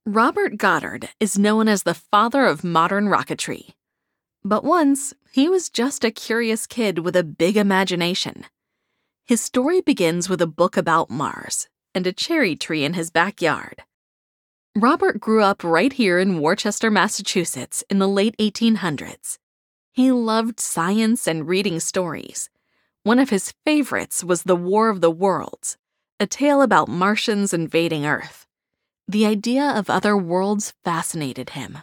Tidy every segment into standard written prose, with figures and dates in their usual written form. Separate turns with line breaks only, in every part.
Robert Goddard is known as the father of modern rocketry. But once, he was just a curious kid with a big imagination. His story begins with a book about Mars and a cherry tree in his backyard. Robert grew up right here in Worcester, Massachusetts in the late 1800s. He loved science and reading stories. One of his favorites was The War of the Worlds, a tale about Martians invading Earth. The idea of other worlds fascinated him.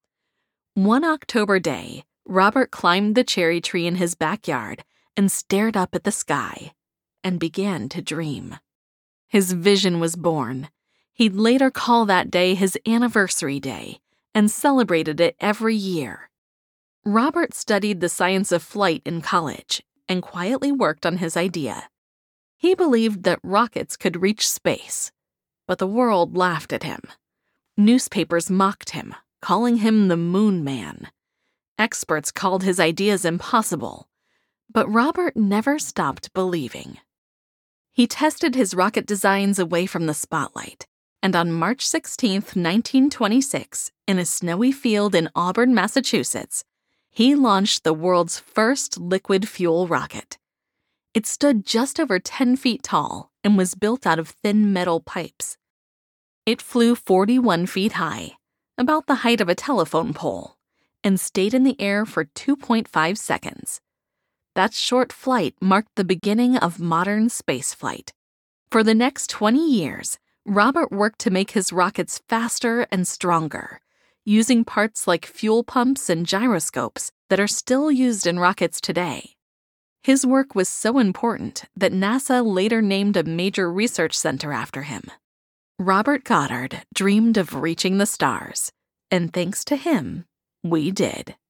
One October day, Robert climbed the cherry tree in his backyard and stared up at the sky and began to dream. His vision was born. He'd later call that day his anniversary day and celebrated it every year. Robert studied the science of flight in college and quietly worked on his idea. He believed that rockets could reach space, but the world laughed at him. Newspapers mocked him, calling him the Moon Man. Experts called his ideas impossible, but Robert never stopped believing. He tested his rocket designs away from the spotlight, and on March 16, 1926, in a snowy field in Auburn, Massachusetts, he launched the world's first liquid fuel rocket. It stood just over 10 feet tall and was built out of thin metal pipes. It flew 41 feet high, about the height of a telephone pole, and stayed in the air for 2.5 seconds. That short flight marked the beginning of modern spaceflight. For the next 20 years, Robert worked to make his rockets faster and stronger, using parts like fuel pumps and gyroscopes that are still used in rockets today. His work was so important that NASA later named a major research center after him. Robert Goddard dreamed of reaching the stars, and thanks to him, we did.